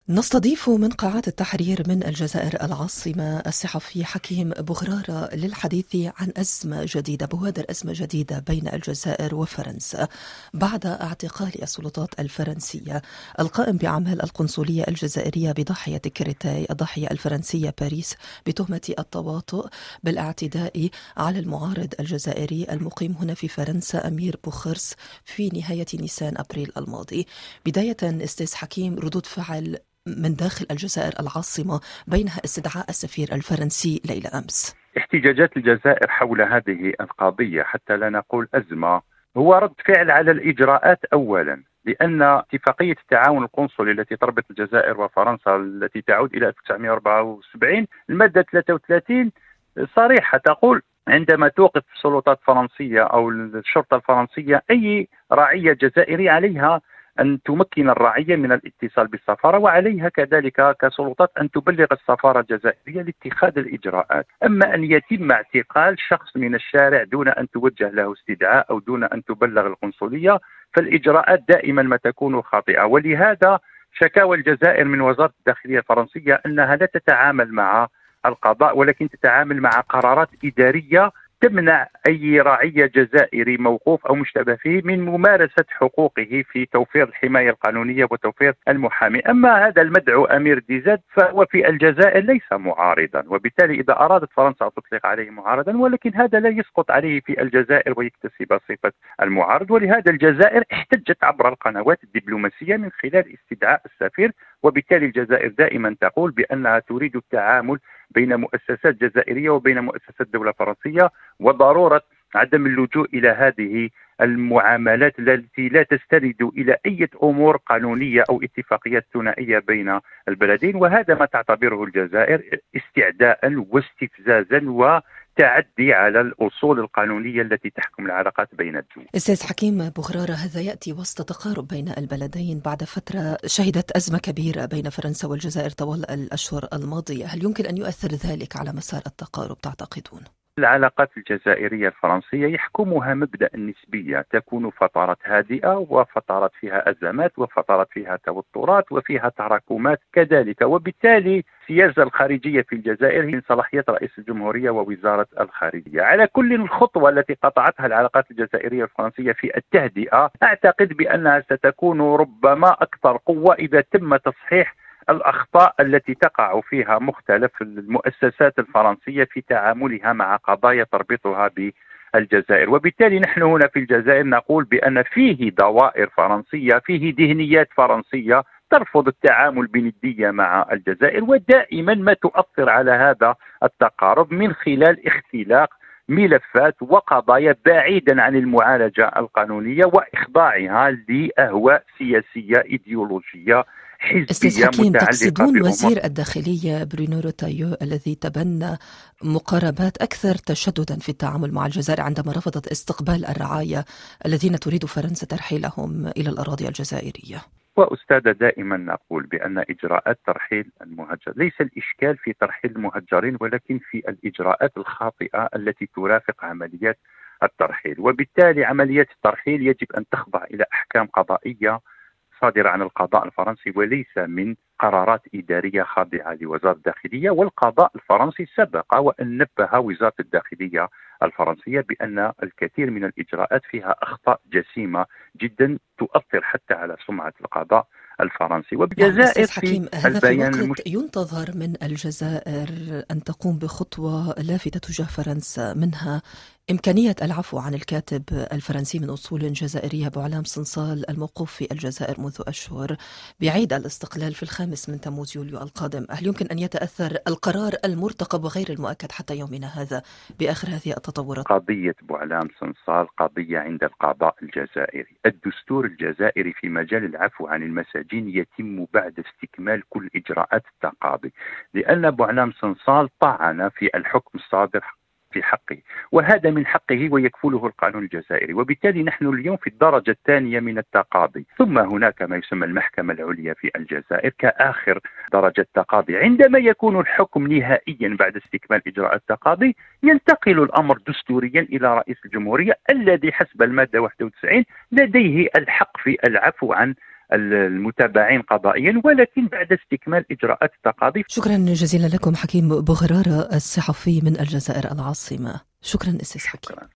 نستضيف من قاعات التحرير من الجزائر العاصمة الصحفي حكيم بوغرارة للحديث عن أزمة جديدة، بوادر أزمة جديدة بين الجزائر وفرنسا بعد اعتقال السلطات الفرنسية القائم بأعمال القنصلية الجزائرية بضاحية كريتاي الضاحية الفرنسية باريس بتهمة التواطؤ بالاعتداء على المعارض الجزائري المقيم هنا في فرنسا أمير بوخرس في نهاية نيسان أبريل الماضي. بداية أستاذ حكيم، ردود فعل من داخل الجزائر العاصمة بينها استدعاء السفير الفرنسي ليلة أمس. احتجاجات الجزائر حول هذه القضية، حتى لا نقول أزمة، هو رد فعل على الإجراءات أولا، لأن اتفاقية التعاون القنصلي التي تربط الجزائر وفرنسا التي تعود إلى 1974 المادة 33 صريحة تقول: عندما توقف السلطات الفرنسية أو الشرطة الفرنسية أي رعية جزائرية، عليها أن تمكن الرعية من الاتصال بالسفارة، وعليها كذلك كسلطات أن تبلغ السفارة الجزائرية لاتخاذ الإجراءات. أما أن يتم اعتقال شخص من الشارع دون أن توجه له استدعاء أو دون أن تبلغ القنصلية، فالإجراءات دائما ما تكون خاطئة. ولهذا شكاوى الجزائر من وزارة الداخلية الفرنسية أنها لا تتعامل مع القضاء، ولكن تتعامل مع قرارات إدارية تمنع أي رعية جزائري موقوف أو مشتبه فيه من ممارسة حقوقه في توفير الحماية القانونية وتوفير المحامي. أما هذا المدعو أمير ديزاد فهو في الجزائر ليس معارضا، وبالتالي إذا أرادت فرنسا أن تطلق عليه معارضا، ولكن هذا لا يسقط عليه في الجزائر ويكتسب صفة المعارض. ولهذا الجزائر احتجت عبر القنوات الدبلوماسية من خلال استدعاء السفير، وبالتالي الجزائر دائما تقول بأنها تريد التعامل بين مؤسسات جزائرية وبين مؤسسات دولة فرنسية، وضرورة عدم اللجوء إلى هذه المعاملات التي لا تستند إلى أي أمور قانونية أو اتفاقيات ثنائية بين البلدين. وهذا ما تعتبره الجزائر استعداء واستفزازا وتعدي على الأصول القانونية التي تحكم العلاقات بين الدول. أستاذ حكيم بوغرارة، هذا يأتي وسط تقارب بين البلدين بعد فترة شهدت أزمة كبيرة بين فرنسا والجزائر طوال الأشهر الماضية. هل يمكن أن يؤثر ذلك على مسار التقارب تعتقدون؟ العلاقات الجزائرية الفرنسية يحكمها مبدأ النسبية، تكون فترات هادئة وفترات فيها أزمات وفترات فيها توترات وفيها تراكمات كذلك. وبالتالي السياسة الخارجية في الجزائر هي من صلاحيات رئيس الجمهورية ووزارة الخارجية. على كل الخطوة التي قطعتها العلاقات الجزائرية الفرنسية في التهدئة أعتقد بأنها ستكون ربما أكثر قوة إذا تم تصحيح الأخطاء التي تقع فيها مختلف المؤسسات الفرنسية في تعاملها مع قضايا تربطها بالجزائر. وبالتالي نحن هنا في الجزائر نقول بأن فيه دوائر فرنسية، فيه ذهنيات فرنسية ترفض التعامل بندية مع الجزائر، ودائما ما تؤثر على هذا التقارب من خلال اختلاق ملفات وقضايا بعيدا عن المعالجة القانونية وإخضاعها لأهواء سياسية إيديولوجية أستاذ حزبية حكيم، متعلقة تقصدون بأمور. وزير الداخلية برونو روتايو الذي تبنى مقاربات أكثر تشددا في التعامل مع الجزائر عندما رفضت استقبال الرعايا الذين تريد فرنسا ترحيلهم إلى الأراضي الجزائرية؟ وأستاذ دائما نقول بأن إجراءات ترحيل المهجر ليس الإشكال في ترحيل المهجرين، ولكن في الإجراءات الخاطئة التي ترافق عمليات الترحيل. وبالتالي عمليات الترحيل يجب أن تخضع إلى أحكام قضائية صادرة عن القضاء الفرنسي وليس من قرارات إدارية خاضعة لوزارة الداخلية. والقضاء الفرنسي سبق وأن نبه وزارة الداخلية الفرنسية بأن الكثير من الإجراءات فيها أخطاء جسيمة جدا تؤثر حتى على سمعة القضاء الفرنسي. وبالجزائر في هذا في وقت ينتظر من الجزائر أن تقوم بخطوة لافتة تجاه فرنسا، منها إمكانية العفو عن الكاتب الفرنسي من أصول جزائرية بوعلام صنصال الموقوف في الجزائر منذ أشهر بعيد الاستقلال في 5 تموز يوليو القادم. هل يمكن أن يتأثر القرار المرتقب وغير المؤكد حتى يومنا هذا بآخر هذه التطورات؟ قضية بوعلام صنصال قضية عند القضاء الجزائري. الدستور الجزائري في مجال العفو عن المساجين يتم بعد استكمال كل إجراءات التقاضي، لأن بوعلام صنصال طعن في الحكم الصادر في حقه، وهذا من حقه ويكفله القانون الجزائري. وبالتالي نحن اليوم في الدرجة الثانية من التقاضي، ثم هناك ما يسمى المحكمة العليا في الجزائر كآخر درجة تقاضي. عندما يكون الحكم نهائيا بعد استكمال إجراءات التقاضي ينتقل الأمر دستوريا إلى رئيس الجمهورية الذي حسب المادة 91 لديه الحق في العفو عن المتابعين قضائيا، ولكن بعد استكمال إجراءات التقاضي. شكرا جزيلا لكم حكيم بوغرارة الصحفي من الجزائر العاصمة. شكرا أستاذ حكيم.